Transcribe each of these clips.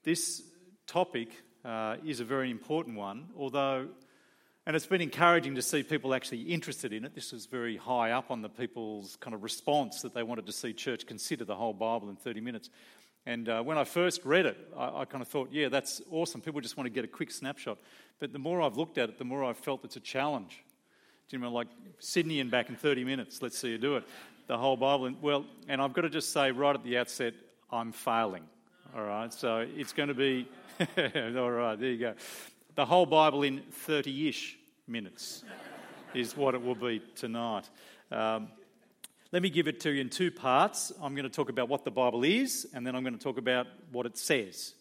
This topic is a very important one, and it's been encouraging to see people actually interested in it. This was very high up on the people's kind of response that they wanted to see church consider the whole Bible in 30 minutes. And when I first read it, I kind of thought, yeah, that's awesome. People just want to get a quick snapshot. But the more I've looked at it, the more I've felt it's a challenge. Do you know, like Sydney and back in 30 minutes, let's see you do it. The whole Bible. And I've got to just say right at the outset, I'm failing. All right, so it's going to be, all right, there you go. The whole Bible in 30-ish minutes is what it will be tonight. Let me give it to you in two parts. I'm going to talk about what the Bible is, and then I'm going to talk about what it says.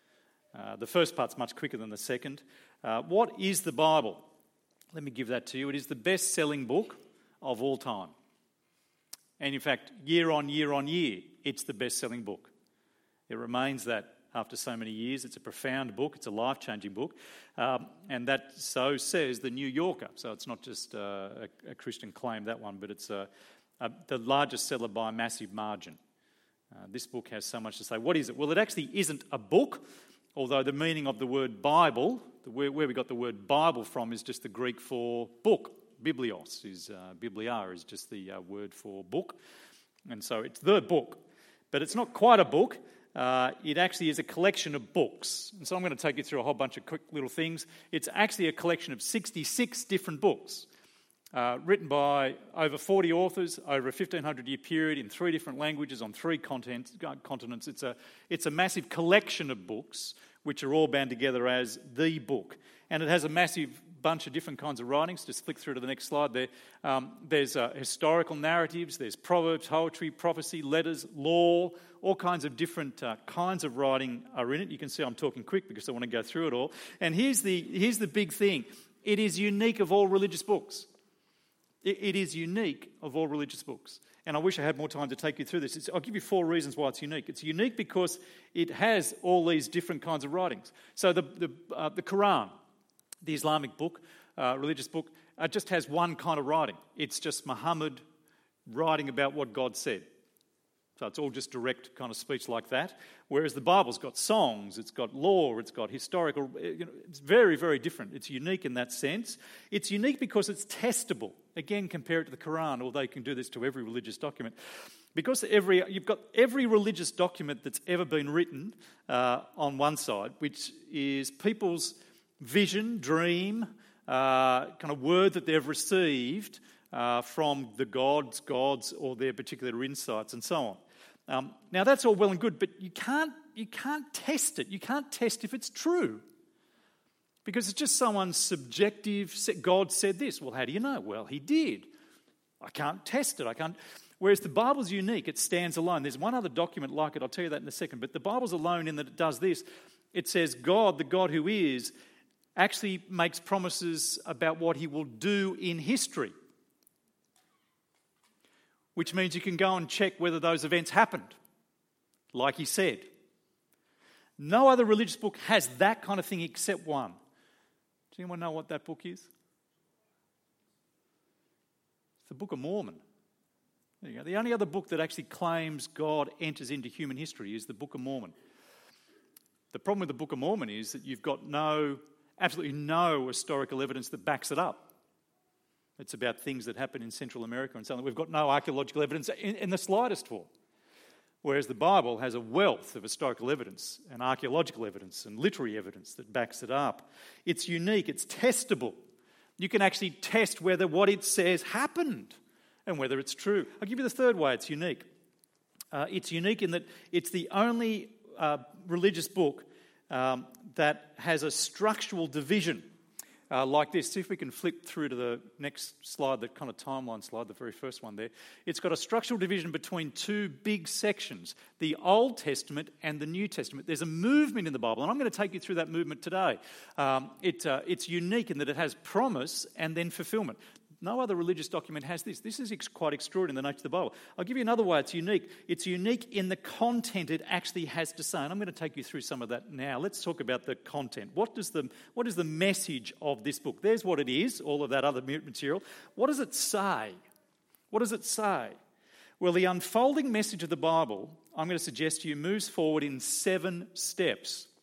The first part's much quicker than the second. What is the Bible? Let me give that to you. It is the best-selling book of all time. And in fact, year on year, it's the best-selling book. It remains that after so many years. It's a profound book. It's a life-changing book. And that so says the New Yorker. So it's not just a Christian claim, that one, but it's the largest seller by a massive margin. This book has so much to say. What is it? Well, it actually isn't a book, although the meaning of the word Bible, where we got the word Bible from, is just the Greek for book. Biblios is biblia is just the word for book. And so it's the book. But it's not quite a book. It actually is a collection of books. And so I'm going to take you through a whole bunch of quick little things. It's actually a collection of 66 different books written by over 40 authors over a 1,500-year period in 3 different languages on 3 continents. It's a massive collection of books which are all bound together as the book. And it has a massive bunch of different kinds of writings. Just flick through to the next slide there. There's historical narratives, there's proverbs, poetry, prophecy, letters, law, all kinds of different kinds of writing are in it. You can see I'm talking quick because I want to go through it all. And here's the big thing. It is unique of all religious books. It is unique of all religious books. And I wish I had more time to take you through this. I'll give you 4 reasons why it's unique. It's unique because it has all these different kinds of writings. So the Quran, the Islamic book, religious book, just has one kind of writing. It's just Muhammad writing about what God said. So it's all just direct kind of speech like that. Whereas the Bible's got songs, it's got law, it's got historical. It's very, very different. It's unique in that sense. It's unique because it's testable. Again, compare it to the Quran, although you can do this to every religious document. Because you've got every religious document that's ever been written on one side, which is people's vision, dream, kind of word that they've received from the gods, or their particular insights, and so on. Now that's all well and good, but you can't test it. You can't test if it's true, because it's just someone's subjective. God said this. Well, how do you know? Well, He did. I can't test it. I can't. Whereas the Bible's unique. It stands alone. There's one other document like it. I'll tell you that in a second. But the Bible's alone in that it does this. It says God, the God who is, actually makes promises about what He will do in history, which means you can go and check whether those events happened, like He said. No other religious book has that kind of thing except one. Does anyone know what that book is? It's the Book of Mormon. There you go. The only other book that actually claims God enters into human history is the Book of Mormon. The problem with the Book of Mormon is that you've got absolutely no historical evidence that backs it up. It's about things that happen in Central America and so on. We've got no archaeological evidence in the slightest for. Whereas the Bible has a wealth of historical evidence and archaeological evidence and literary evidence that backs it up. It's unique, it's testable. You can actually test whether what it says happened and whether it's true. I'll give you the third way it's unique. It's unique in that it's the only religious book that has a structural division like this. See if we can flip through to the next slide, the kind of timeline slide, the very first one there. It's got a structural division between 2 big sections, the Old Testament and the New Testament. There's a movement in the Bible, and I'm going to take you through that movement today. It's unique in that it has promise and then fulfillment. No other religious document has this. This is quite extraordinary in the nature of the Bible. I'll give you another way it's unique. It's unique in the content it actually has to say. And I'm going to take you through some of that now. Let's talk about the content. What is the message of this book? There's what it is, all of that other material. What does it say? What does it say? Well, the unfolding message of the Bible, I'm going to suggest to you, moves forward in 7 steps.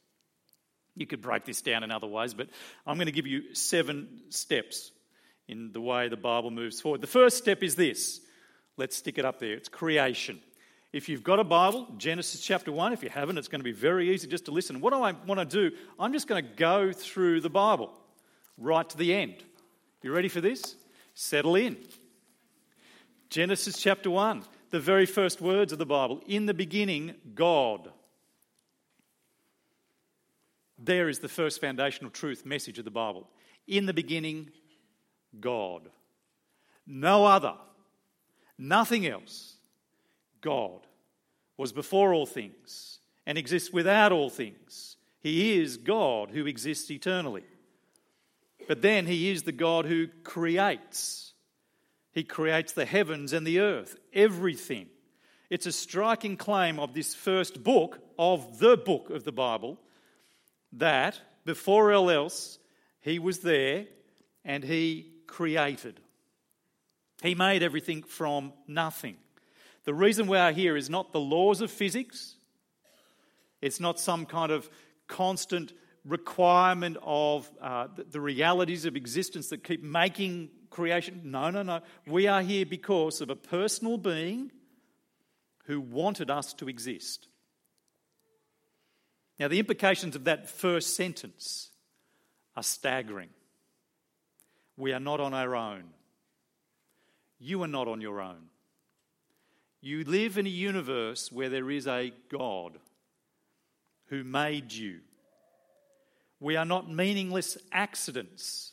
You could break this down in other ways, but I'm going to give you 7 steps in the way the Bible moves forward. The first step is this. Let's stick it up there. It's creation. If you've got a Bible, Genesis chapter 1. If you haven't, it's going to be very easy just to listen. What I want to do, I'm just going to go through the Bible right to the end. You ready for this? Settle in. Genesis chapter 1, the very first words of the Bible. In the beginning, God. There is the first foundational truth message of the Bible. In the beginning, God. No other. Nothing else. God was before all things and exists without all things. He is God who exists eternally. But then he is the God who creates. He creates the heavens and the earth, everything. It's a striking claim of this first book of the Bible, that before all else, he was there and he created. He made everything from nothing. The reason we are here is not the laws of physics. It's not some kind of constant requirement of the realities of existence that keep making creation. No. We are here because of a personal being who wanted us to exist. Now, the implications of that first sentence are staggering. We are not on our own. You are not on your own. You live in a universe where there is a God who made you. We are not meaningless accidents.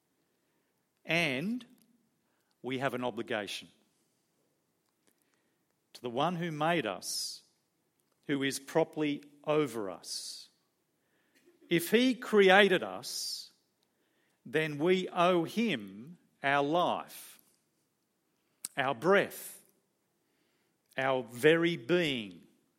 And we have an obligation to the one who made us, who is properly over us. If he created us, then we owe him our life, our breath, our very being.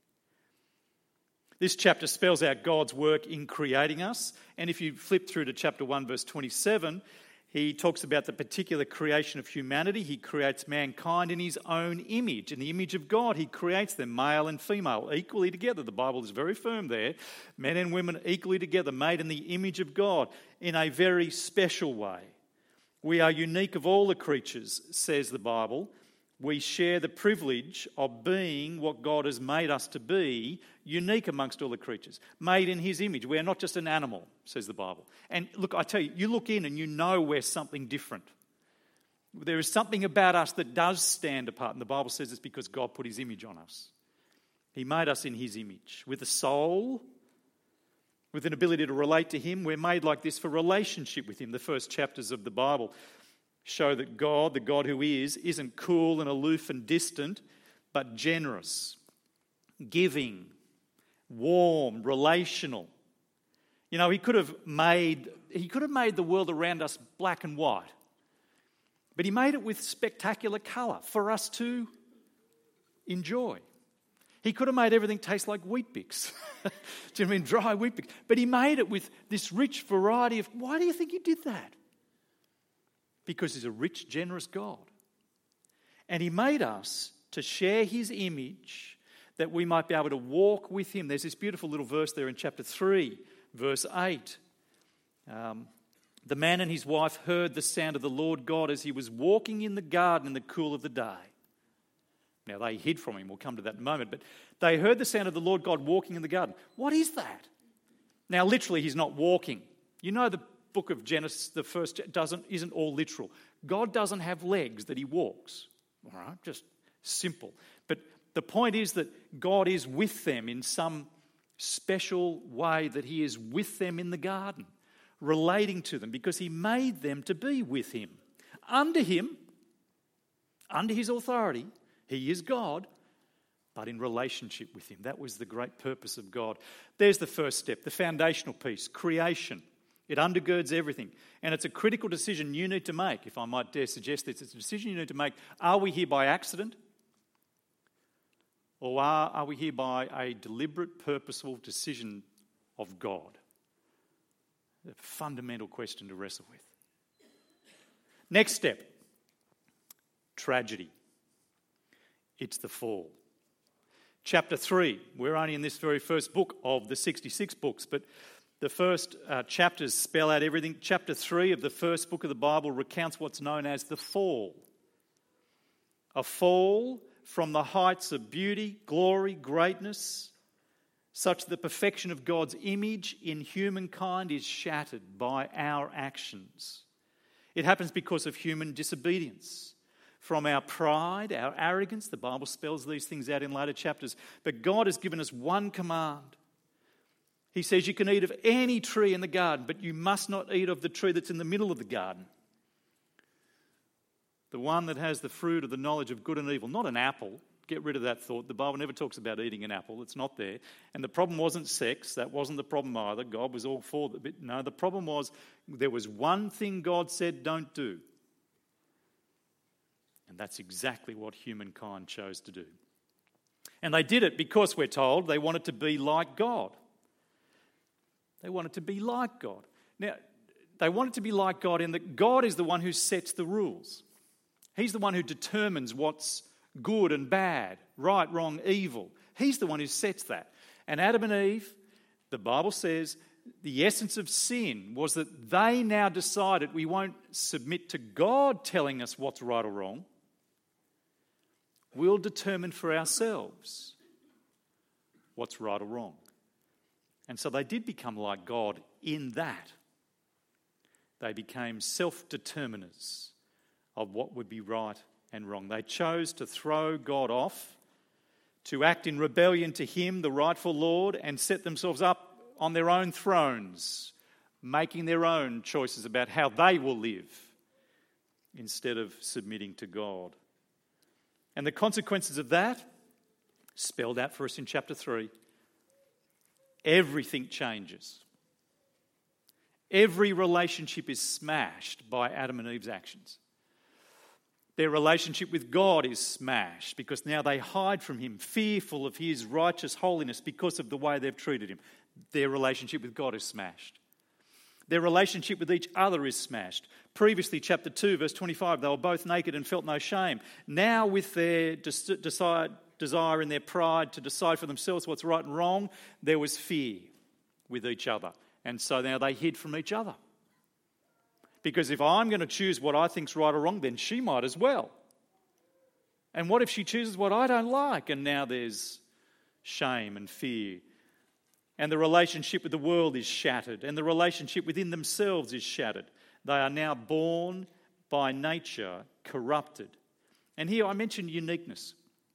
This chapter spells out God's work in creating us. And if you flip through to chapter 1, verse 27, he talks about the particular creation of humanity. He creates mankind in his own image. In the image of God, he creates them, male and female, equally together. The Bible is very firm there. Men and women equally together, made in the image of God in a very special way. We are unique of all the creatures, says the Bible. We share the privilege of being what God has made us to be, unique amongst all the creatures, made in his image. We are not just an animal, says the Bible. And look, I tell you, you look in and you know we're something different. There is something about us that does stand apart, and the Bible says it's because God put his image on us. He made us in his image, with a soul, with an ability to relate to him. We're made like this for relationship with him. The first chapters of the Bible show that God, the God who is, isn't cool and aloof and distant, but generous, giving, warm, relational. You know, he could have made the world around us black and white, but he made it with spectacular colour for us to enjoy. He could have made everything taste like Weet-Bix. Do you know what I mean? Dry Weet-Bix. But he made it with this rich variety of... Why do you think he did that? Because he's a rich, generous God. And he made us to share his image that we might be able to walk with him. There's this beautiful little verse there in chapter 3, verse 8. The man and his wife heard the sound of the Lord God as he was walking in the garden in the cool of the day. Now, they hid from him. We'll come to that in a moment. But they heard the sound of the Lord God walking in the garden. What is that? Now, literally, he's not walking. You know, the book of Genesis, the first, isn't all literal. God doesn't have legs that he walks. All right, just simple. But the point is that God is with them in some special way, that he is with them in the garden, relating to them, because he made them to be with him. Under him, under his authority, he is God, but in relationship with him. That was the great purpose of God. There's the first step, the foundational piece, creation. It undergirds everything. And it's a critical decision you need to make, if I might dare suggest this. It's a decision you need to make. Are we here by accident? Or are we here by a deliberate, purposeful decision of God? A fundamental question to wrestle with. Next step, tragedy. It's the fall. Chapter 3, we're only in this very first book of the 66 books, but The first chapters spell out everything. Chapter 3 of the first book of the Bible recounts what's known as the fall. A fall from the heights of beauty, glory, greatness, such that the perfection of God's image in humankind is shattered by our actions. It happens because of human disobedience. From our pride, our arrogance, the Bible spells these things out in later chapters. But God has given us one command. He says you can eat of any tree in the garden, but you must not eat of the tree that's in the middle of the garden. The one that has the fruit of the knowledge of good and evil, not an apple. Get rid of that thought. The Bible never talks about eating an apple. It's not there. And the problem wasn't sex. That wasn't the problem either. God was all for it. No, the problem was there was one thing God said don't do. And that's exactly what humankind chose to do. And they did it because, we're told, they wanted to be like God. They wanted to be like God. Now, they wanted to be like God in that God is the one who sets the rules. He's the one who determines what's good and bad, right, wrong, evil. He's the one who sets that. And Adam and Eve, the Bible says, the essence of sin was that they now decided we won't submit to God telling us what's right or wrong. We'll determine for ourselves what's right or wrong. And so they did become like God in that. They became self-determiners of what would be right and wrong. They chose to throw God off, to act in rebellion to Him, the rightful Lord, and set themselves up on their own thrones, making their own choices about how they will live instead of submitting to God. And the consequences of that, spelled out for us in chapter 3, everything changes. Every relationship is smashed by Adam and Eve's actions. Their relationship with God is smashed because now they hide from Him, fearful of His righteous holiness because of the way they've treated Him. Their relationship with God is smashed. Their relationship with each other is smashed. Previously, chapter 2, verse 25, they were both naked and felt no shame. Now, with their desire in their pride to decide for themselves what's right and wrong, there was fear with each other. And so now they hid from each other. Because if I'm going to choose what I think's right or wrong, then she might as well. And what if she chooses what I don't like? And now there's shame and fear. And the relationship with the world is shattered. And the relationship within themselves is shattered. They are now born by nature corrupted. And here I mentioned uniqueness.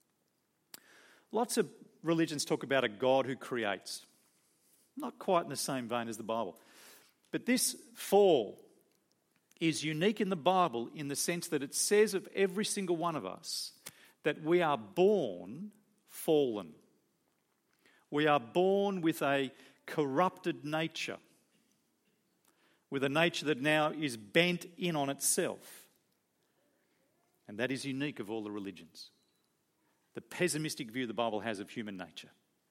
Lots of religions talk about a God who creates. Not quite in the same vein as the Bible. But this fall is unique in the Bible in the sense that it says of every single one of us that we are born fallen. We are born with a corrupted nature, with a nature that now is bent in on itself. And that is unique of all the religions. The pessimistic view the Bible has of human nature.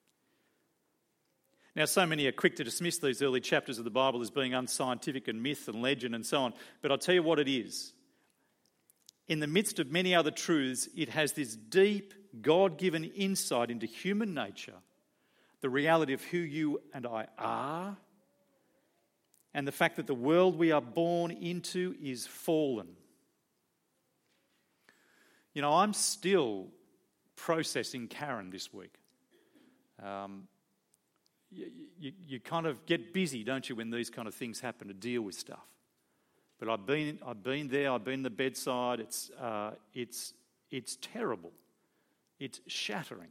Now, so many are quick to dismiss these early chapters of the Bible as being unscientific and myth and legend and so on. But I'll tell you what it is. In the midst of many other truths, it has this deep, God-given insight into human nature, the reality of who you and I are, and the fact that the world we are born into is fallen. You know, I'm still processing Karen this week. You kind of get busy, don't you, when these kind of things happen to deal with stuff. But I've been there. I've been the bedside. It's terrible. It's shattering.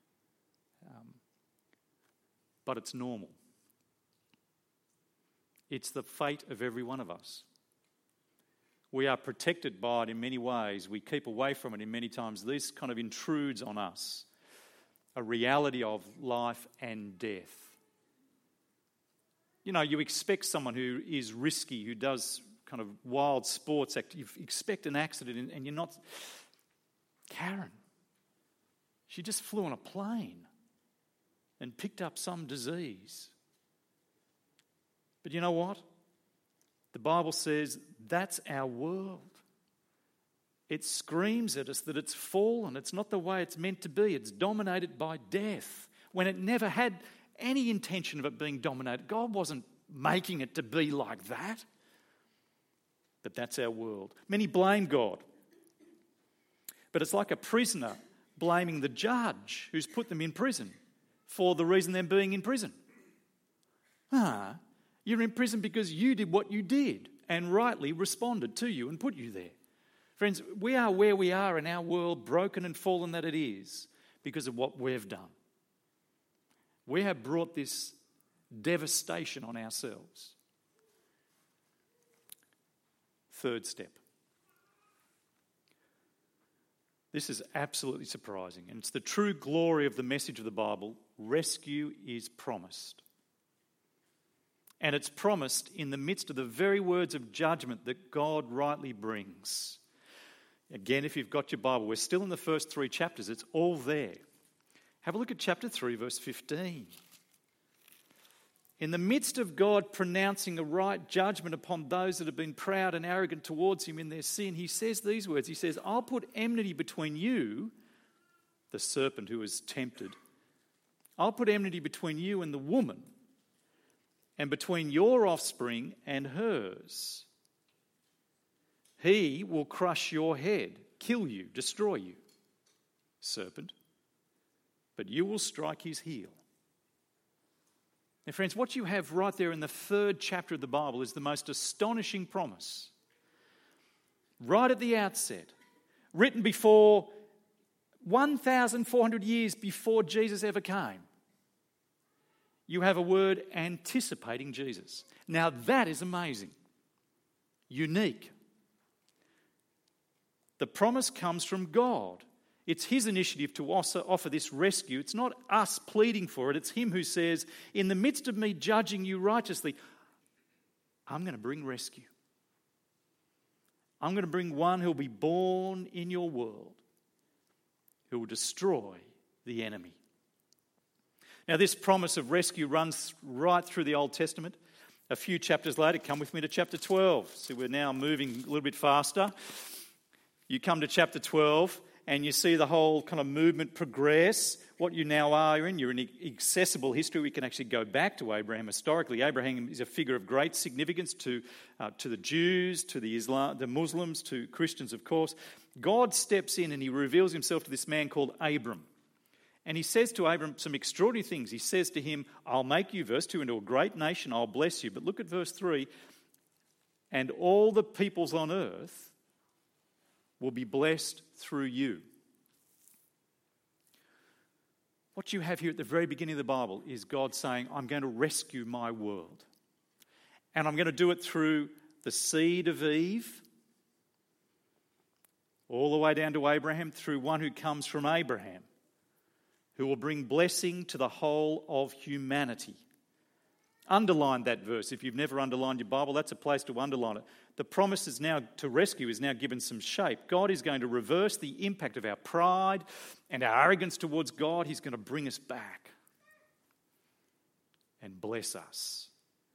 But it's normal. It's the fate of every one of us. We are protected by it in many ways. We keep away from it in many times. This kind of intrudes on us. A reality of life and death. You know, you expect someone who is risky, who does kind of wild sports, you expect an accident and you're not... Karen, she just flew on a plane and picked up some disease. But you know what? The Bible says that's our world. It screams at us that it's fallen. It's not the way it's meant to be. It's dominated by death when it never had any intention of it being dominated. God wasn't making it to be like that. But that's our world. Many blame God. But it's like a prisoner blaming the judge who's put them in prison for the reason they're being in prison. You're in prison because you did what you did and rightly responded to you and put you there. Friends, we are where we are in our world, broken and fallen that it is, because of what we've done. We have brought this devastation on ourselves. Third step. This is absolutely surprising, and it's the true glory of the message of the Bible. Rescue is promised. And it's promised in the midst of the very words of judgment that God rightly brings. Again, if you've got your Bible, we're still in the first 3 chapters. It's all there. Have a look at chapter 3, verse 15. In the midst of God pronouncing a right judgment upon those that have been proud and arrogant towards him in their sin, he says these words. He says, I'll put enmity between you, the serpent who was tempted. I'll put enmity between you and the woman, and between your offspring and hers. He will crush your head, kill you, destroy you, serpent, but you will strike his heel. Now, friends, what you have right there in the 3rd chapter of the Bible is the most astonishing promise. Right at the outset, written before 1,400 years before Jesus ever came, you have a word anticipating Jesus. Now that is amazing, unique. The promise comes from God. It's his initiative to offer this rescue. It's not us pleading for it. It's him who says, in the midst of me judging you righteously, I'm going to bring rescue. I'm going to bring one who will be born in your world, who will destroy the enemy. Now, this promise of rescue runs right through the Old Testament. A few chapters later, come with me to chapter 12. So we're now moving a little bit faster. You come to chapter 12 and you see the whole kind of movement progress. What you now are in, you're in accessible history. We can actually go back to Abraham historically. Abraham is a figure of great significance to the Jews, to the Muslims, to Christians, of course. God steps in and he reveals himself to this man called Abram. And he says to Abram some extraordinary things. He says to him, I'll make you, verse 2, into a great nation. I'll bless you. But look at verse 3. And all the peoples on earth will be blessed through you. What you have here at the very beginning of the Bible is God saying, I'm going to rescue my world. And I'm going to do it through the seed of Eve, all the way down to Abraham, through one who comes from Abraham, who will bring blessing to the whole of humanity. Underline that verse. If you've never underlined your Bible, that's a place to underline it. The promise is now to rescue is now given some shape. God is going to reverse the impact of our pride and our arrogance towards God. He's going to bring us back and bless us.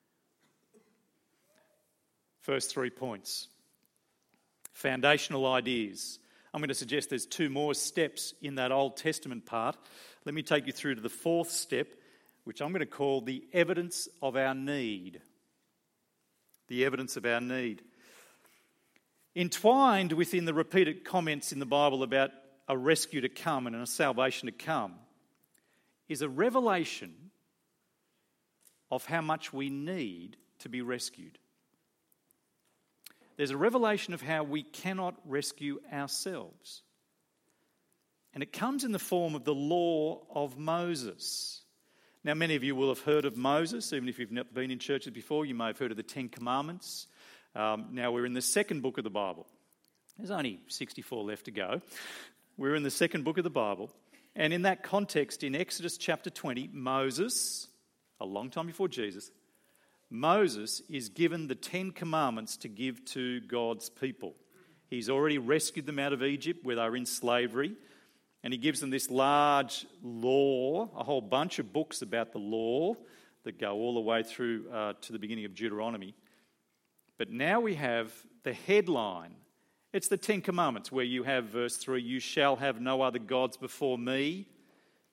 First 3 points. Foundational ideas. I'm going to suggest there's 2 more steps in that Old Testament part. Let me take you through to the 4th step, which I'm going to call the evidence of our need. The evidence of our need. Entwined within the repeated comments in the Bible about a rescue to come and a salvation to come is a revelation of how much we need to be rescued. There's a revelation of how we cannot rescue ourselves. And it comes in the form of the law of Moses. Now, many of you will have heard of Moses. Even if you've not been in churches before, you may have heard of the 10 Commandments. Now, we're in the 2nd book of the Bible. There's only 64 left to go. We're in the 2nd book of the Bible. And in that context, in Exodus chapter 20, Moses, a long time before Jesus, Moses is given the 10 Commandments to give to God's people. He's already rescued them out of Egypt where they were in slavery. And he gives them this large law, a whole bunch of books about the law that go all the way through to the beginning of Deuteronomy. But now we have the headline. It's the 10 Commandments where you have verse 3, you shall have no other gods before me.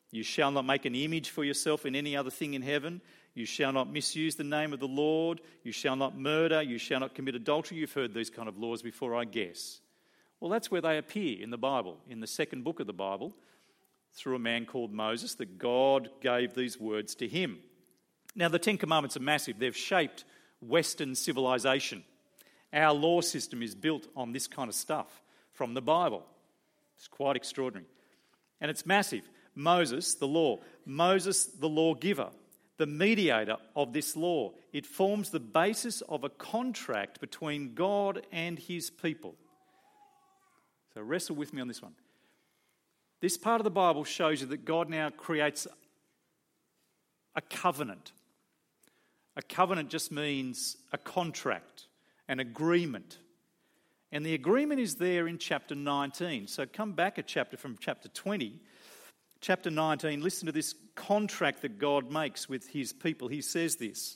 You shall not make an image for yourself in any other thing in heaven. You shall not misuse the name of the Lord. You shall not murder. You shall not commit adultery. You've heard these kind of laws before, I guess. Well, that's where they appear in the Bible, in the second book of the Bible, through a man called Moses, that God gave these words to him. Now, the Ten Commandments are massive. They've shaped Western civilization. Our law system is built on this kind of stuff from the Bible. It's quite extraordinary. And it's massive. Moses, the lawgiver, the mediator of this law. It forms the basis of a contract between God and his people. So wrestle with me on this one. This part of the Bible shows you that God now creates a covenant. A covenant just means a contract, an agreement. And the agreement is there in chapter 19. So come back a chapter from chapter 20. Chapter 19, listen to this contract that God makes with his people. He says this.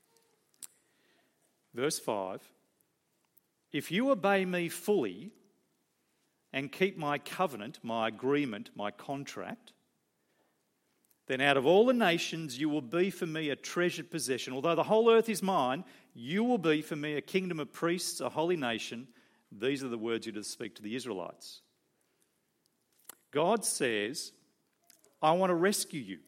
Verse 5, if you obey me fully and keep my covenant, my agreement, my contract, then out of all the nations you will be for me a treasured possession. Although the whole earth is mine, you will be for me a kingdom of priests, a holy nation. These are the words you're to speak to the Israelites. God says, I want to rescue you.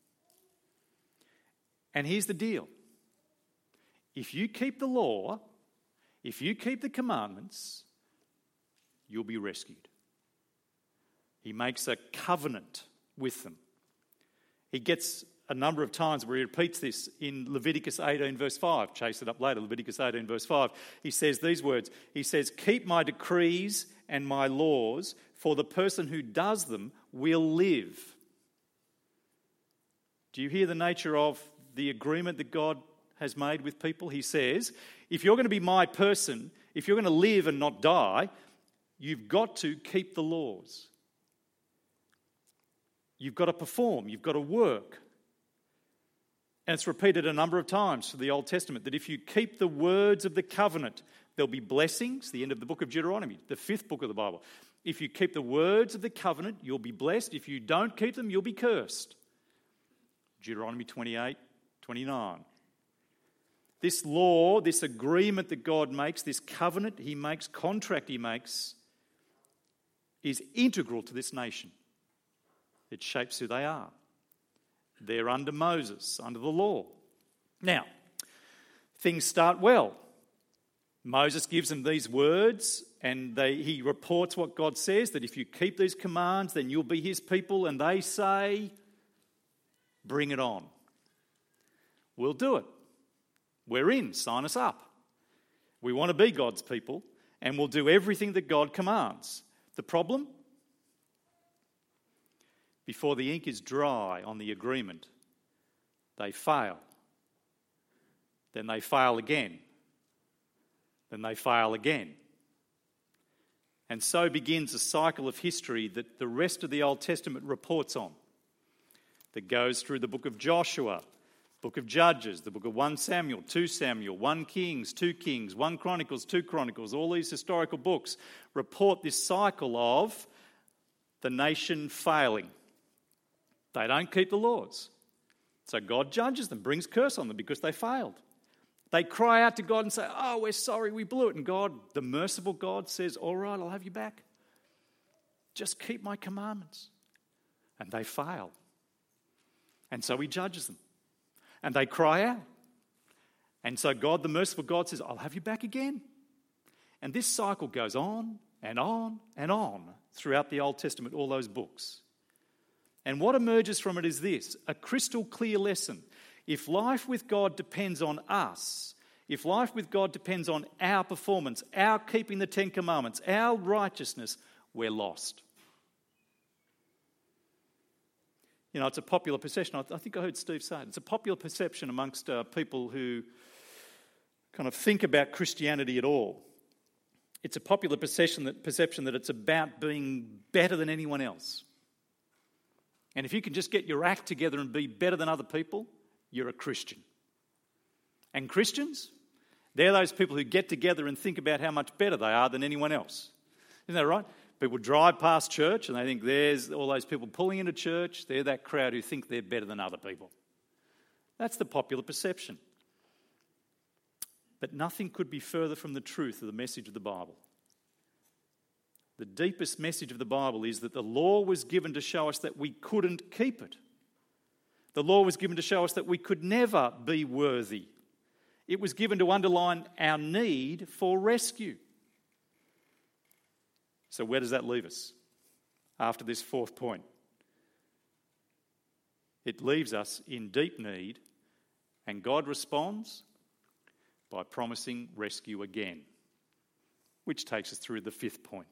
And here's the deal. If you keep the law, if you keep the commandments, you'll be rescued. He makes a covenant with them. He gets a number of times where he repeats this in Leviticus 18 verse 5. Chase it up later, Leviticus 18 verse 5. He says these words. He says, keep my decrees and my laws, for the person who does them will live. Do you hear the nature of the agreement that God has made with people? He says, if you're going to be my person, if you're going to live and not die, you've got to keep the laws. You've got to perform, you've got to work. And it's repeated a number of times through the Old Testament that if you keep the words of the covenant, there'll be blessings, the end of the book of Deuteronomy, the fifth book of the Bible. If you keep the words of the covenant, you'll be blessed. If you don't keep them, you'll be cursed. Deuteronomy 28, 29. This law, this agreement that God makes, this covenant he makes, contract he makes, is integral to this nation. It shapes who they are. They're under Moses, under the law. Now, things start well. Moses gives them these words and he reports what God says, that if you keep these commands, then you'll be his people. And they say, bring it on. We'll do it. We're in. Sign us up. We want to be God's people and we'll do everything that God commands. The problem? Before the ink is dry on the agreement, they fail. Then they fail again. Then they fail again. And so begins a cycle of history that the rest of the Old Testament reports on, that goes through the book of Joshua, book of Judges, the book of 1 Samuel, 2 Samuel, 1 Kings, 2 Kings, 1 Chronicles, 2 Chronicles. All these historical books report this cycle of the nation failing. They don't keep the laws. So God judges them, brings curse on them because they failed. They cry out to God and say, oh, we're sorry, we blew it. And God, the merciful God, says, all right, I'll have you back. Just keep my commandments. And they fail. And so he judges them. And they cry out. And so God, the merciful God, says, I'll have you back again. And this cycle goes on and on and on throughout the Old Testament, all those books. And what emerges from it is this, a crystal clear lesson. If life with God depends on us, if life with God depends on our performance, our keeping the Ten Commandments, our righteousness, we're lost. You know, it's a popular perception. I think I heard Steve say it. It's a popular perception amongst people who kind of think about Christianity at all. It's a popular perception that it's about being better than anyone else. And if you can just get your act together and be better than other people, you're a Christian. And Christians, they're those people who get together and think about how much better they are than anyone else. Isn't that right? People drive past church and they think there's all those people pulling into church. They're that crowd who think they're better than other people. That's the popular perception. But nothing could be further from the truth of the message of the Bible. The deepest message of the Bible is that the law was given to show us that we couldn't keep it. The law was given to show us that we could never be worthy. It was given to underline our need for rescue. So where does that leave us after this fourth point? It leaves us in deep need, and God responds by promising rescue again, which takes us through the fifth point.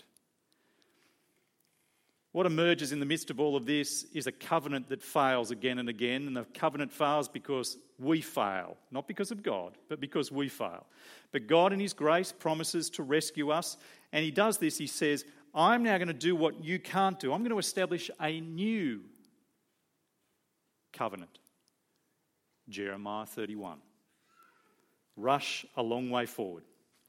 What emerges in the midst of all of this is a covenant that fails again and again, and the covenant fails because we fail, not because of God, but because we fail. But God in his grace promises to rescue us, and he does this. He says, I'm now going to do what you can't do. I'm going to establish a new covenant. Jeremiah 31. Rush a long way forward.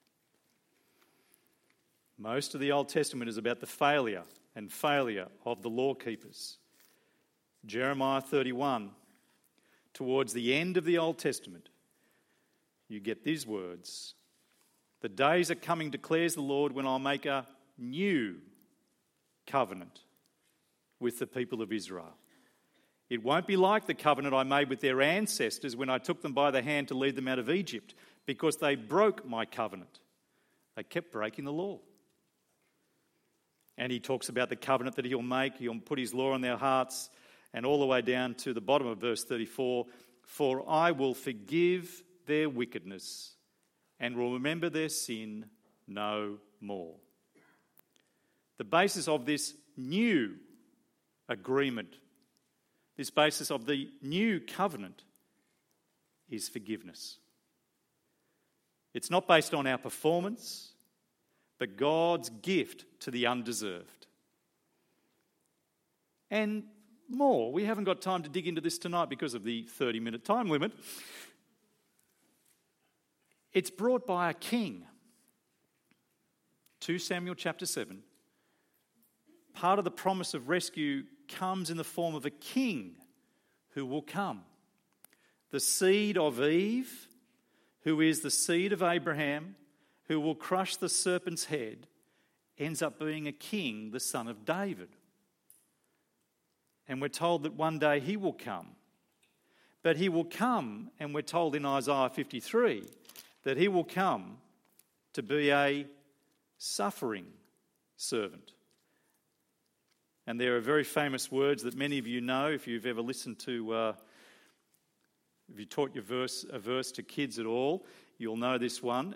Most of the Old Testament is about the failure of the law keepers. Jeremiah 31, towards the end of the Old Testament, you get these words. The days are coming, declares the Lord, when I'll make a new covenant with the people of Israel. It won't be like the covenant I made with their ancestors when I took them by the hand to lead them out of Egypt, because they broke my covenant. They kept breaking the law. And he talks about the covenant that he'll make. He'll put his law on their hearts. And all the way down to the bottom of verse 34, for I will forgive their wickedness and will remember their sin no more. The basis of this new agreement, this basis of the new covenant, is forgiveness. It's not based on our performance, but God's gift to the undeserved. And more, we haven't got time to dig into this tonight because of the 30-minute time limit. It's brought by a king. 2 Samuel chapter 7. Part of the promise of rescue comes in the form of a king who will come. The seed of Eve, who is the seed of Abraham, who will crush the serpent's head, ends up being a king, the son of David. And we're told that one day he will come. But he will come, and we're told in Isaiah 53, that he will come to be a suffering servant. And there are very famous words that many of you know if you've ever listened to, if you taught a verse to kids at all, you'll know this one.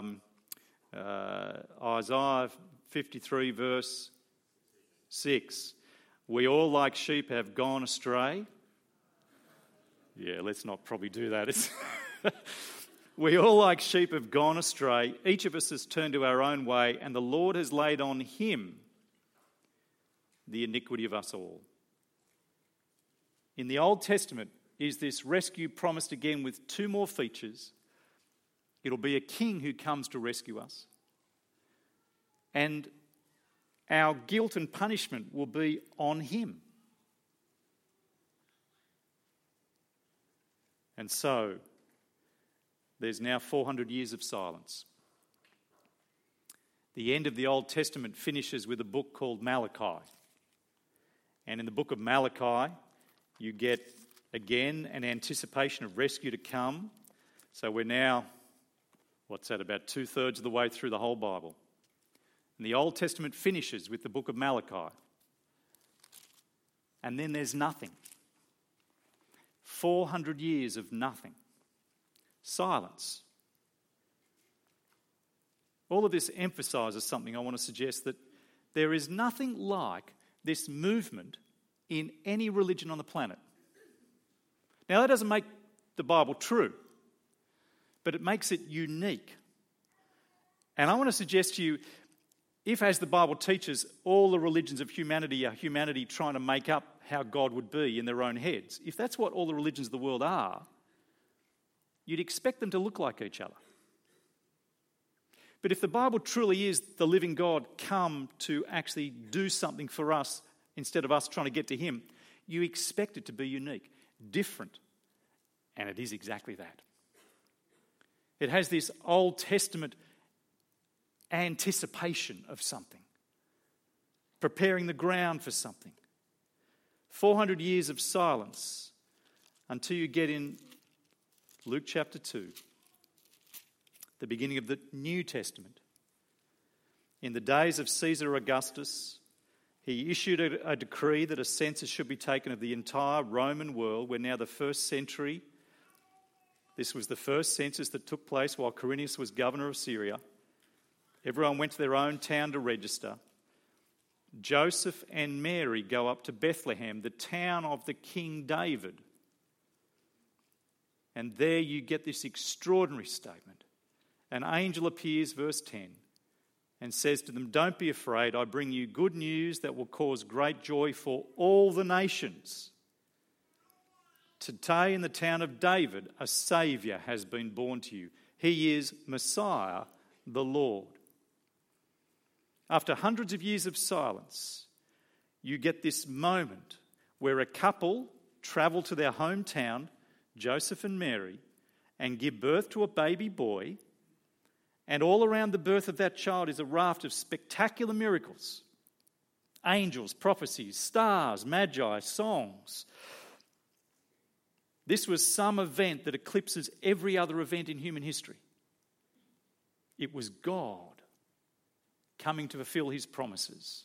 Isaiah 53 verse 6. We all like sheep have gone astray. Yeah, let's not probably do that. We all like sheep have gone astray. Each of us has turned to our own way, and the Lord has laid on him the iniquity of us all. In the Old Testament is this rescue promised again with two more features. It'll be a king who comes to rescue us. And our guilt and punishment will be on him. And so, there's now 400 years of silence. The end of the Old Testament finishes with a book called Malachi. And in the book of Malachi, you get, again, an anticipation of rescue to come. So we're now, about 2/3 of the way through the whole Bible. And the Old Testament finishes with the book of Malachi. And then there's nothing. 400 years of nothing. Silence. All of this emphasises something I want to suggest, that there is nothing like this movement in any religion on the planet. Now, that doesn't make the Bible true, but it makes it unique. And I want to suggest to you, if, as the Bible teaches, all the religions of humanity are humanity trying to make up how God would be in their own heads, if that's what all the religions of the world are, you'd expect them to look like each other. But if the Bible truly is the living God come to actually do something for us instead of us trying to get to him, you expect it to be unique, different. And it is exactly that. It has this Old Testament anticipation of something, preparing the ground for something. 400 years of silence until you get in Luke chapter 2, the beginning of the New Testament. In the days of Caesar Augustus, he issued a decree that a census should be taken of the entire Roman world. We're now the first century. This was the first census that took place while Quirinius was governor of Syria. Everyone went to their own town to register. Joseph and Mary go up to Bethlehem, the town of the King David. And there you get this extraordinary statement. An angel appears, verse 10, and says to them, "Don't be afraid, I bring you good news that will cause great joy for all the nations. Today in the town of David, a Saviour has been born to you. He is Messiah, the Lord." After hundreds of years of silence, you get this moment where a couple travel to their hometown, Joseph and Mary, and give birth to a baby boy. And all around the birth of that child is a raft of spectacular miracles. Angels, prophecies, stars, magi, songs. This was some event that eclipses every other event in human history. It was God coming to fulfill his promises.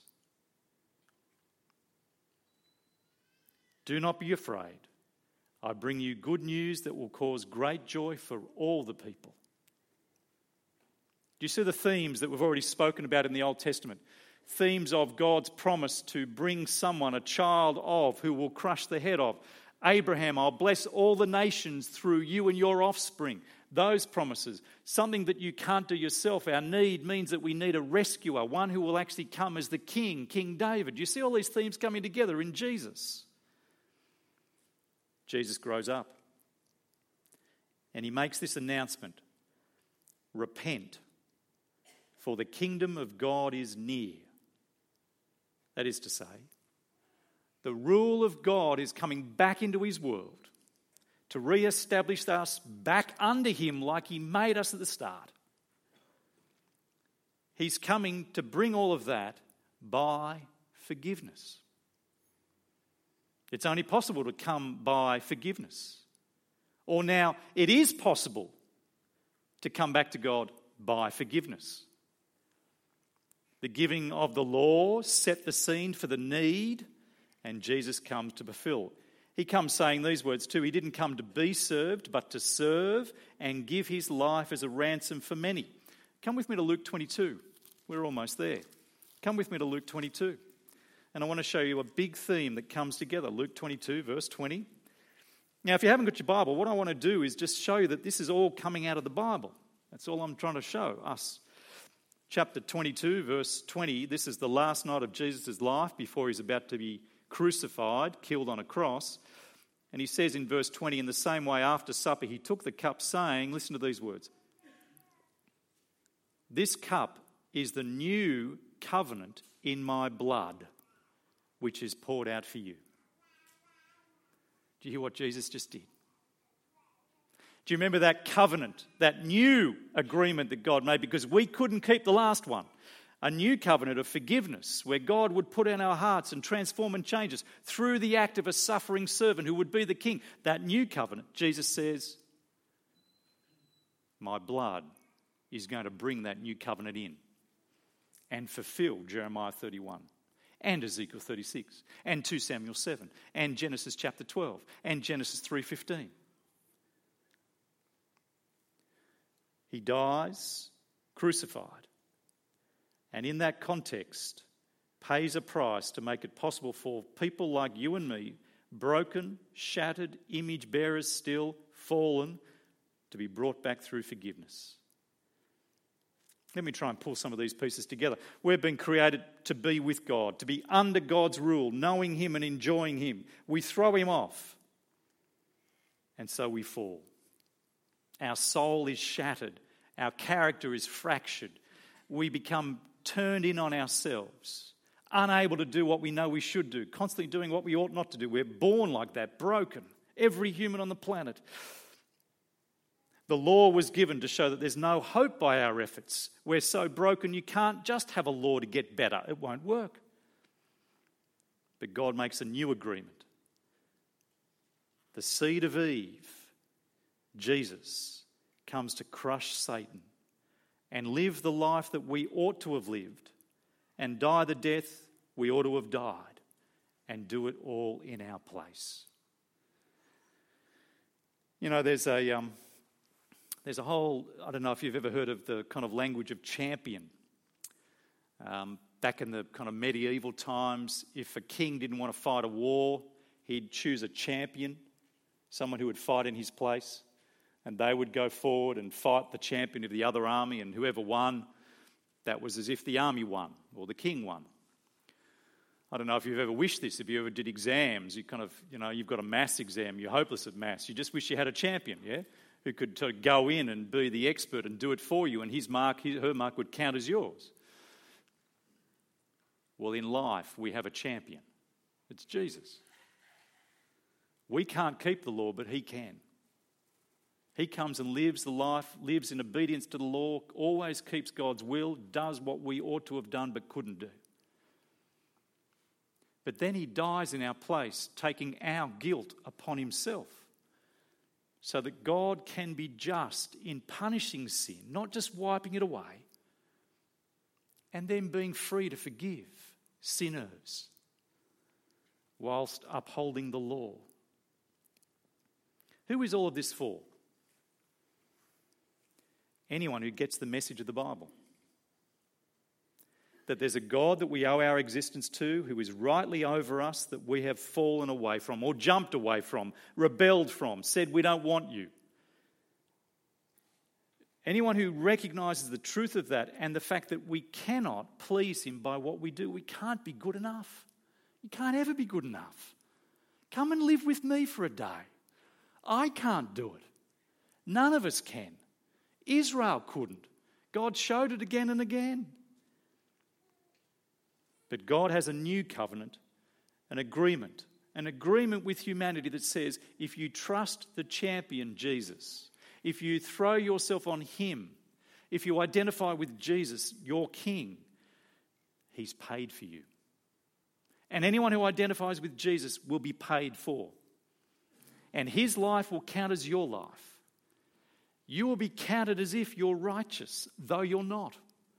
Do not be afraid. I bring you good news that will cause great joy for all the people. Do you see the themes that we've already spoken about in the Old Testament? Themes of God's promise to bring someone, a child of, who will crush the head of. Abraham, I'll bless all the nations through you and your offspring. Those promises, something that you can't do yourself. Our need means that we need a rescuer, one who will actually come as the king, King David. You see all these themes coming together in Jesus. Jesus grows up and he makes this announcement: repent, for the kingdom of God is near. That is to say, the rule of God is coming back into his world to re-establish us back under him like he made us at the start. He's coming to bring all of that by forgiveness. It's only possible to come by forgiveness. Or now, it is possible to come back to God by forgiveness. The giving of the law set the scene for the need, and Jesus comes to fulfill. He comes saying these words too: he didn't come to be served, but to serve and give his life as a ransom for many. Come with me to Luke 22. We're almost there. Come with me to Luke 22. And I want to show you a big theme that comes together. Luke 22, verse 20. Now, if you haven't got your Bible, what I want to do is just show you that this is all coming out of the Bible. That's all I'm trying to show us. Chapter 22, verse 20. This is the last night of Jesus' life before he's about to be crucified, killed on a cross. And he says in verse 20, in the same way after supper he took the cup, saying, listen to these words, "This cup is the new covenant in my blood, which is poured out for you." Do you hear what Jesus just did? Do you remember that covenant, that new agreement that God made? Because we couldn't keep the last one. A new covenant of forgiveness where God would put in our hearts and transform and change us through the act of a suffering servant who would be the king. That new covenant, Jesus says, my blood is going to bring that new covenant in and fulfill Jeremiah 31 and Ezekiel 36 and 2 Samuel 7 and Genesis chapter 12 and Genesis 3:15. He dies crucified, and in that context pays a price to make it possible for people like you and me, broken, shattered, image bearers still, fallen, to be brought back through forgiveness. Let me try and pull some of these pieces together. We've been created to be with God, to be under God's rule, knowing him and enjoying him. We throw him off, and so we fall. Our soul is shattered. Our character is fractured. we become turned in on ourselves, unable to do what we know we should do, constantly doing what we ought not to do. We're born like that, broken. Every human on the planet. The law was given to show that there's no hope by our efforts. We're so broken you can't just have a law to get better. It won't work. But God makes a new agreement. The seed of Eve, Jesus, comes to crush Satan and live the life that we ought to have lived and die the death we ought to have died and do it all in our place. You know, there's a whole, I don't know if you've ever heard of the kind of language of champion. Back in the kind of medieval times, if a king didn't want to fight a war, he'd choose a champion, someone who would fight in his place, and they would go forward and fight the champion of the other army, and whoever won, that was as if the army won or the king won. I don't know if you've ever wished this, if you ever did exams, you kind of, you've got a maths exam, you're hopeless at maths, you just wish you had a champion, yeah? Who could go in and be the expert and do it for you, and her mark would count as yours. Well, in life, we have a champion. It's Jesus. We can't keep the law, but he can. He comes and lives the life, lives in obedience to the law, always keeps God's will, does what we ought to have done but couldn't do. But then he dies in our place, taking our guilt upon himself, so that God can be just in punishing sin, not just wiping it away, and then being free to forgive sinners whilst upholding the law. Who is all of this for? Anyone who gets the message of the Bible. That there's a God that we owe our existence to, who is rightly over us, that we have fallen away from or jumped away from, rebelled from, said we don't want you. Anyone who recognises the truth of that and the fact that we cannot please him by what we do, we can't be good enough. You can't ever be good enough. Come and live with me for a day. I can't do it. None of us can. Israel couldn't. God showed it again and again. But God has a new covenant, an agreement with humanity that says if you trust the champion Jesus, if you throw yourself on him, if you identify with Jesus, your King, he's paid for you. And anyone who identifies with Jesus will be paid for. And his life will count as your life. You will be counted as if you're righteous, though you're not.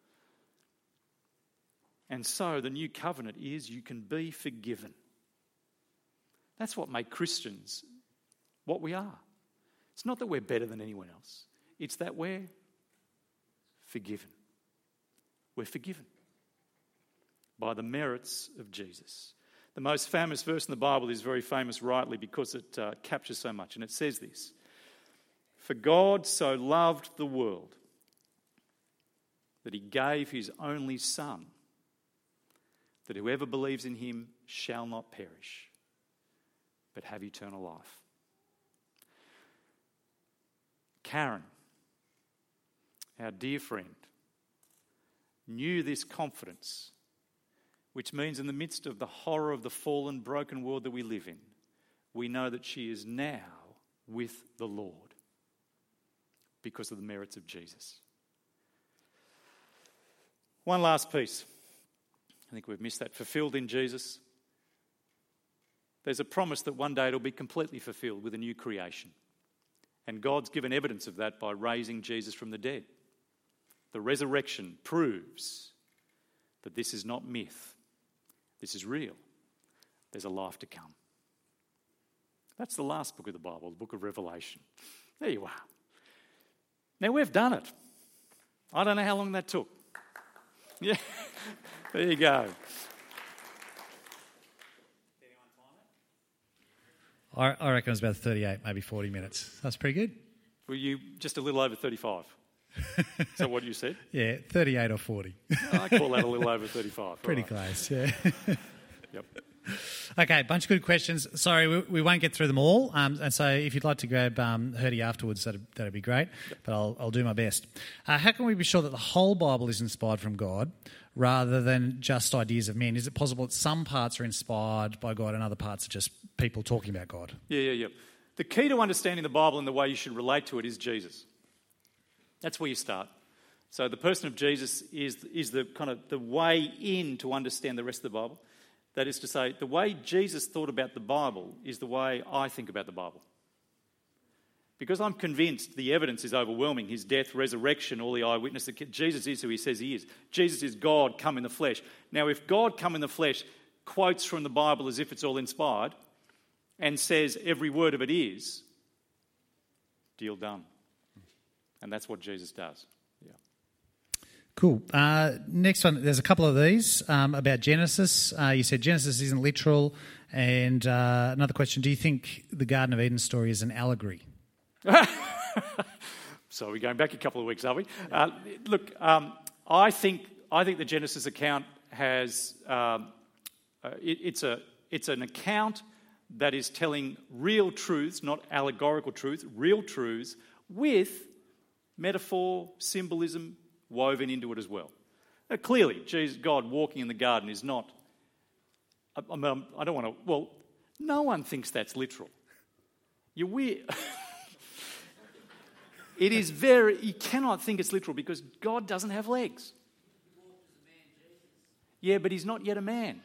And so the new covenant is you can be forgiven. That's what makes Christians what we are. It's not that we're better than anyone else. It's that we're forgiven. We're forgiven by the merits of Jesus. The most famous verse in the Bible is very famous rightly because it captures so much. And it says this: "For God so loved the world that he gave his only Son, that whoever believes in him shall not perish, but have eternal life." Karen, our dear friend, knew this confidence, which means in the midst of the horror of the fallen, broken world that we live in, we know that she is now with the Lord because of the merits of Jesus. One last piece. I think we've missed that. Fulfilled in Jesus. There's a promise that one day it'll be completely fulfilled with a new creation. And God's given evidence of that by raising Jesus from the dead. The resurrection proves that this is not myth. This is real. There's a life to come. That's the last book of the Bible, the book of Revelation. There you are. Now we've done it. I don't know how long that took. Yeah, there you go. I reckon it was about 38, maybe 40 minutes. That's pretty good. Were you just a little over 35? Is that what you said? Yeah, 38 or 40. I call that a little over 35. Pretty close, yeah. Yep. Okay, bunch of good questions. Sorry, we won't get through them all. And so if you'd like to grab Herdy afterwards, that'd be great. But I'll do my best. How can we be sure that the whole Bible is inspired from God rather than just ideas of men? Is it possible that some parts are inspired by God and other parts are just people talking about God? Yeah. The key to understanding the Bible and the way you should relate to it is Jesus. That's where you start. So the person of Jesus is the kind of the way in to understand the rest of the Bible. That is to say, the way Jesus thought about the Bible is the way I think about the Bible. Because I'm convinced the evidence is overwhelming, his death, resurrection, all the eyewitnesses, Jesus is who he says he is. Jesus is God come in the flesh. Now, if God come in the flesh quotes from the Bible as if it's all inspired and says every word of it is, deal done. And that's what Jesus does. Cool. Next one, there's a couple of these about Genesis. You said Genesis isn't literal. And another question, do you think the Garden of Eden story is an allegory? So we're going back a couple of weeks, are we? Look, I think the Genesis account has... it's an account that is telling real truths, not allegorical truths, real truths with metaphor, symbolism, woven into it as well. Now, clearly, God walking in the garden is not... I don't want to... Well, no one thinks that's literal. You're weird. It is very... You cannot think it's literal because God doesn't have legs. Yeah, but he's not yet a man.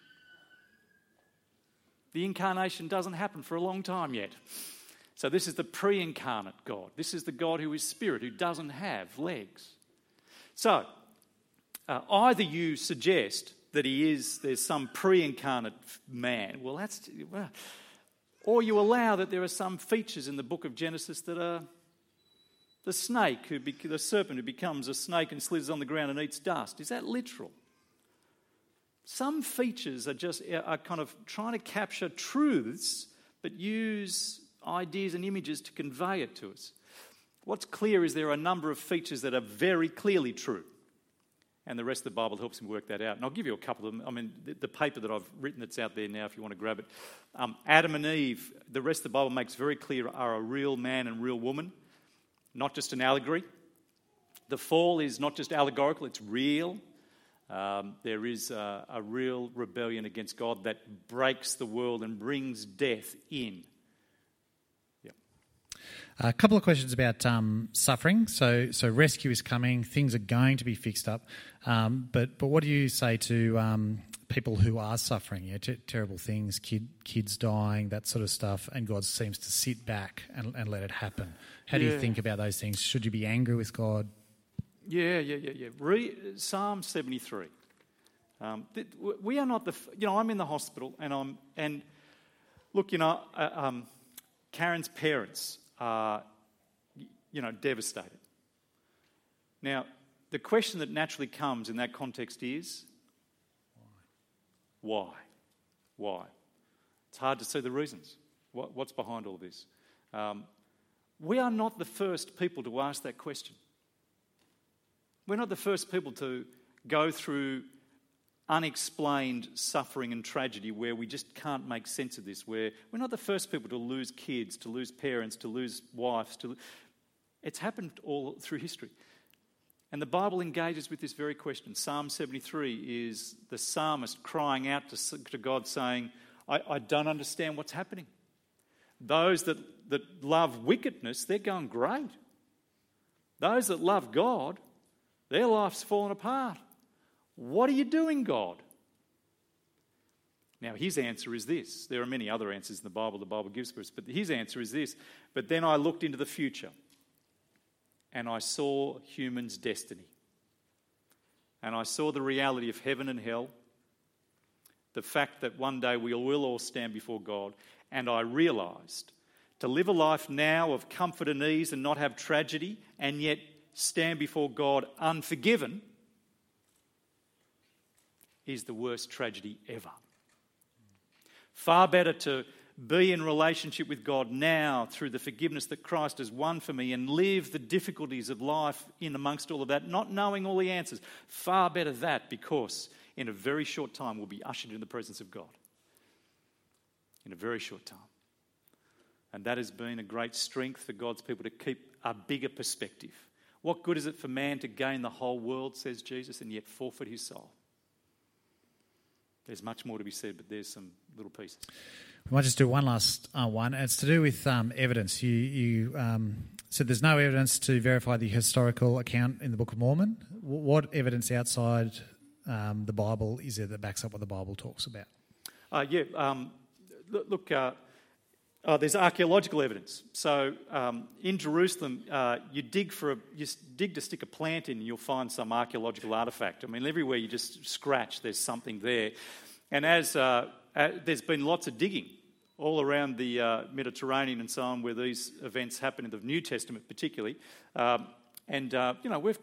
The incarnation doesn't happen for a long time yet. So this is the pre-incarnate God. This is the God who is spirit, who doesn't have legs. So, either you suggest that there's some pre-incarnate man, or you allow that there are some features in the book of Genesis that are the serpent who becomes a snake and slithers on the ground and eats dust. Is that literal? Some features are kind of trying to capture truths, but use ideas and images to convey it to us. What's clear is there are a number of features that are very clearly true. And the rest of the Bible helps me work that out. And I'll give you a couple of them. I mean, the paper that I've written that's out there now, if you want to grab it. Adam and Eve, the rest of the Bible makes very clear, are a real man and real woman, not just an allegory. The fall is not just allegorical, it's real. There is a real rebellion against God that breaks the world and brings death in. A couple of questions about suffering. So rescue is coming. Things are going to be fixed up. But what do you say to people who are suffering? Terrible things, kids dying, that sort of stuff, and God seems to sit back and let it happen. How do you think about those things? Should you be angry with God? Yeah. Psalm 73. We are not I'm in the hospital and look, Karen's parents are, devastated. Now, the question that naturally comes in that context is, why? It's hard to see the reasons. What's behind all this? We are not the first people to ask that question. We're not the first people to go through unexplained suffering and tragedy where we just can't make sense of this, where we're not the first people to lose kids, to lose parents, to lose wives. It's happened all through history. And the Bible engages with this very question. Psalm 73 is the psalmist crying out to God saying, I don't understand what's happening. Those that love wickedness, they're going great. Those that love God, their life's fallen apart. What are you doing, God? Now, his answer is this. There are many other answers in the Bible gives for us, but his answer is this. But then I looked into the future and I saw humans' destiny. And I saw the reality of heaven and hell, the fact that one day we will all stand before God. And I realised to live a life now of comfort and ease and not have tragedy and yet stand before God unforgiven is the worst tragedy ever. Far better to be in relationship with God now through the forgiveness that Christ has won for me and live the difficulties of life in amongst all of that, not knowing all the answers. Far better that, because in a very short time we'll be ushered into the presence of God. in a very short time. And that has been a great strength for God's people to keep a bigger perspective. What good is it for man to gain the whole world, says Jesus, and yet forfeit his soul? There's much more to be said, but there's some little pieces. We might just do one last one. It's to do with evidence. You said there's no evidence to verify the historical account in the Book of Mormon. What evidence outside the Bible is there that backs up what the Bible talks about? There's archaeological evidence. So in Jerusalem, you dig to stick a plant in, and you'll find some archaeological artefact. I mean, everywhere you just scratch, there's something there. And as there's been lots of digging all around the Mediterranean and so on, where these events happen in the New Testament, particularly. We've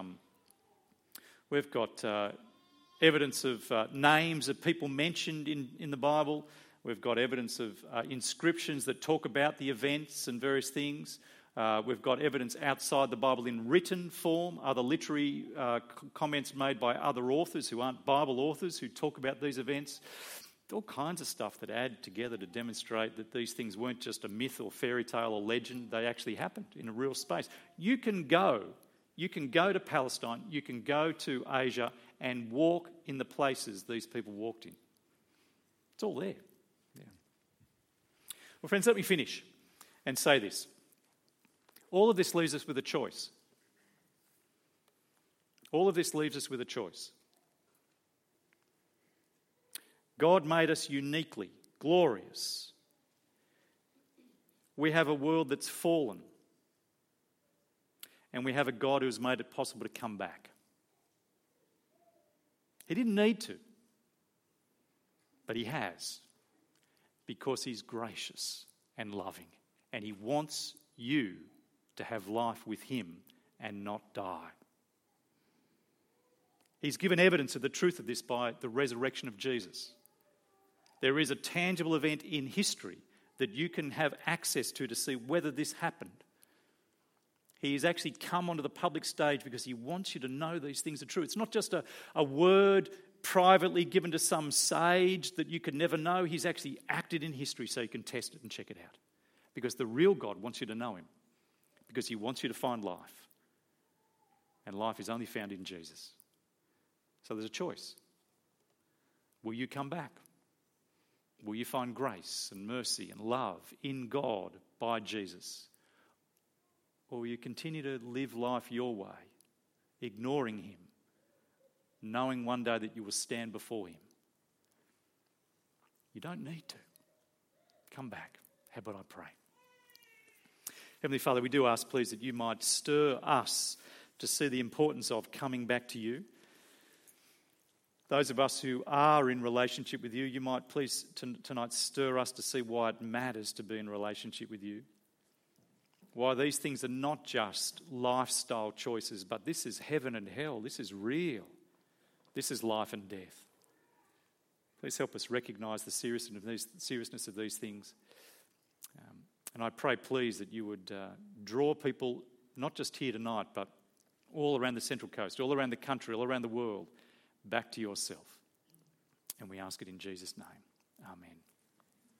got evidence of names of people mentioned in the Bible. We've got evidence of inscriptions that talk about the events and various things. We've got evidence outside the Bible in written form, other literary comments made by other authors who aren't Bible authors who talk about these events. All kinds of stuff that add together to demonstrate that these things weren't just a myth or fairy tale or legend. They actually happened in a real space. You can go to Palestine, you can go to Asia and walk in the places these people walked in. It's all there. Yeah. Well, friends, let me finish and say this. All of this leaves us with a choice. All of this leaves us with a choice. God made us uniquely glorious. We have a world that's fallen. And we have a God who's made it possible to come back. He didn't need to, but he has, because he's gracious and loving, and he wants you to have life with him and not die. He's given evidence of the truth of this by the resurrection of Jesus. There is a tangible event in history that you can have access to see whether this happened. He's actually come onto the public stage because he wants you to know these things are true. It's not just a word privately given to some sage that you can never know. He's actually acted in history so you can test it and check it out. Because the real God wants you to know him. Because he wants you to find life. And life is only found in Jesus. So there's a choice. Will you come back? Will you find grace and mercy and love in God by Jesus? Or will you continue to live life your way, ignoring him, knowing one day that you will stand before him? You don't need to. Come back. How about I pray? Heavenly Father, we do ask, please, that you might stir us to see the importance of coming back to you. Those of us who are in relationship with you, you might please tonight stir us to see why it matters to be in relationship with you. Why these things are not just lifestyle choices, but this is heaven and hell. This is real. This is life and death. Please help us recognise the seriousness of these things. And I pray, please, that you would draw people, not just here tonight, but all around the Central Coast, all around the country, all around the world, back to yourself. And we ask it in Jesus' name. Amen.